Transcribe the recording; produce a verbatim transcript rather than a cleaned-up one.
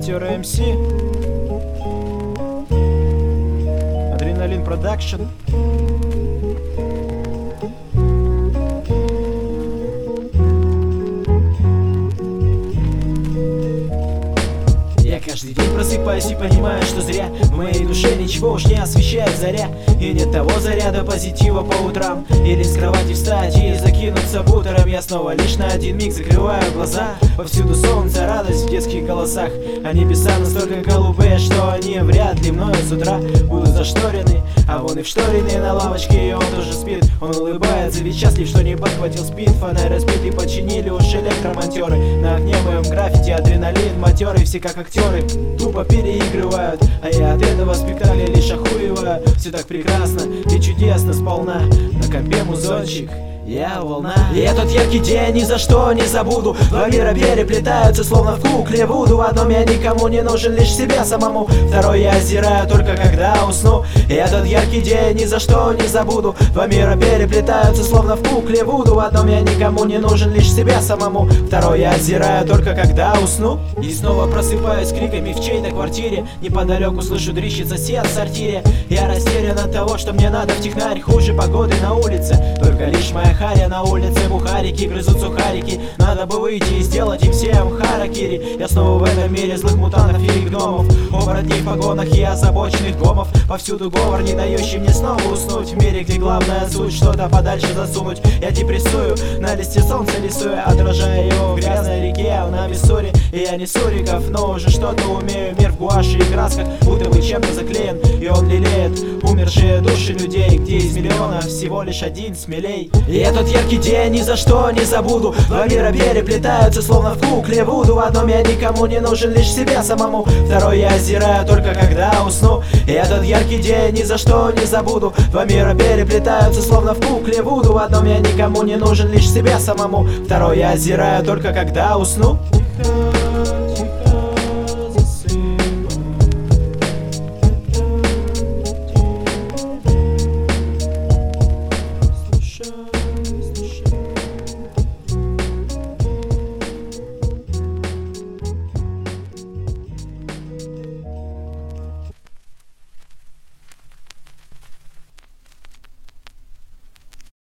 Матерый эм си, Адреналин Продакшн. Я каждый день просыпаюсь и понимаю, что зря в моей душе ничего уж не освещает заря. И нет того заряда позитива по утрам. Или с кровати встать и закинуться бутером. Я снова лишь на один миг закрываю глаза. Повсюду солнце, радость в детских голосах. А небеса настолько голубые, что они вряд ли мною с утра будут зашторены. А вон и вшторенный на лавочке, и он тоже спит. Он улыбается, ведь счастлив, что не подхватил спид. Фонарь разбит и починили уж электромонтеры. На окне моем граффити адреналин матерый. Все как актеры тупо переигрывают, а я от этого спектакля лишь охуеваю. Все так прекрасно и чудесно сполна. На компе музончик, я волна. И этот яркий день ни за что не забуду. Два мира переплетаются, словно в кукле Вуду. В одном я никому не нужен, лишь себе самому. Второй я озираю только когда усну. И этот яркий день ни за что не забуду. Два мира переплетаются, словно в кукле Вуду. В одном я никому не нужен, лишь себе самому. Второй я озираю только когда усну. И снова просыпаюсь с криками в чьей-то квартире. Неподалеку слышу дрищет сосед в сортире. Я растерян от того, что мне надо в технарь. Хуже погоды на улице, только лишь моя харя на улице. Бухарики грызут сухарики. Надо бы выйти и сделать им всем харакири. Я снова в этом мире злых мутантов и гномов, оборотней в погонах и озабоченных гомов. Повсюду говор, не дающий мне снова уснуть. В мире, где главная суть что-то подальше засунуть. Я депрессую, на листе солнца рисуя, отражая его в грязной реке на Миссури. И я не суриков, но уже что-то умею. Мир в гуаши и красках, будто бы чем-то заклеен. И он лелеет умершие души людей, где из миллиона всего лишь один смелей. И этот яркий день ни за что не забуду. Два мира переплетаются, словно в кукле Вуду. В одном я никому не нужен, лишь себе самому. Второй я озираю только когда усну. И этот яркий день ни за что не забуду. Два мира переплетаются, словно в кукле Вуду. В одном я никому не нужен, лишь себе самому. Второй я озираю только когда усну.